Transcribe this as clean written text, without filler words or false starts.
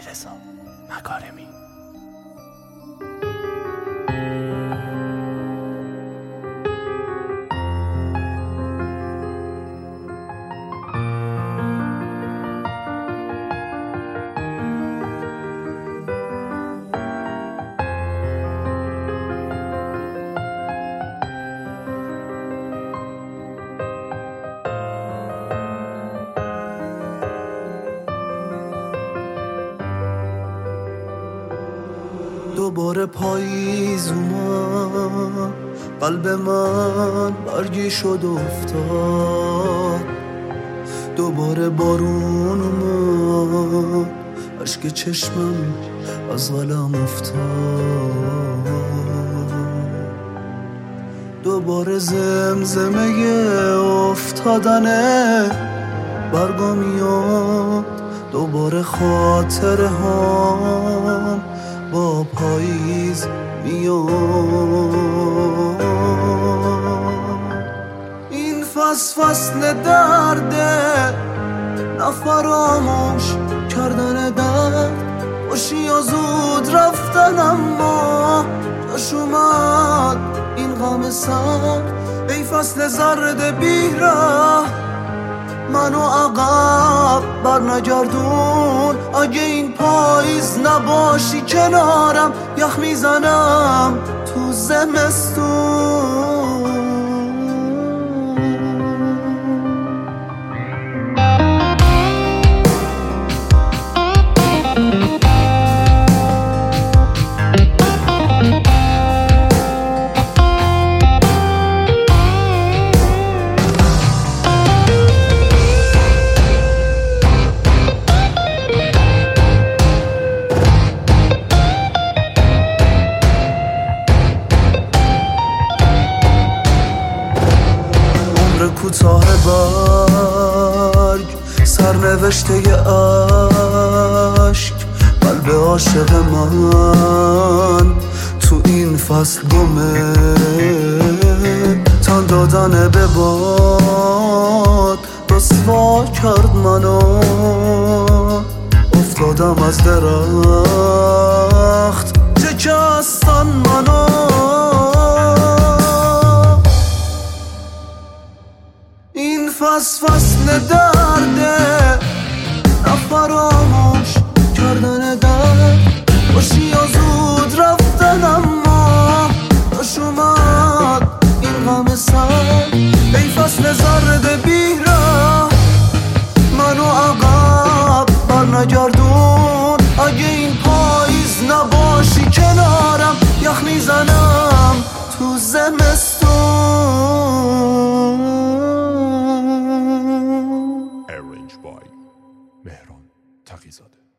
علیرضا مکارمی. دوباره پاییز اومد، قلب من برگی شد افتاد. دوباره بارون اومد، اشک چشمم از قلم افتاد. دوباره زمزمه افتادنه برگا میاد. دوباره خاطره هم با پاییز میاد. این فصل درده، نه فراموش کردن درد. باشی یا زود رفتن اما جاش اومد این غم سر. ای فصل زرد بیره، منو عقب بر نگردون. اگه این پاییز نباشی کنارم، یخ میزنم تو زمستون. کوتاه برگ، سرنوشته عشق، قلب عاشق من تو این فصل گمه. تن دادن به باد رسوا کرد منو. افتادم از درخت شکستن منو. این فصل درده، نه فراموش کردن درد. باشی یا زود رفتن اما داش اومد این غم سر. ای فصل زرد بیره، منو عقب بر نگردون. اگه این پاییز نباشی کنارم، یخ میزنم تو زمستون. مهران تقی‌زاده.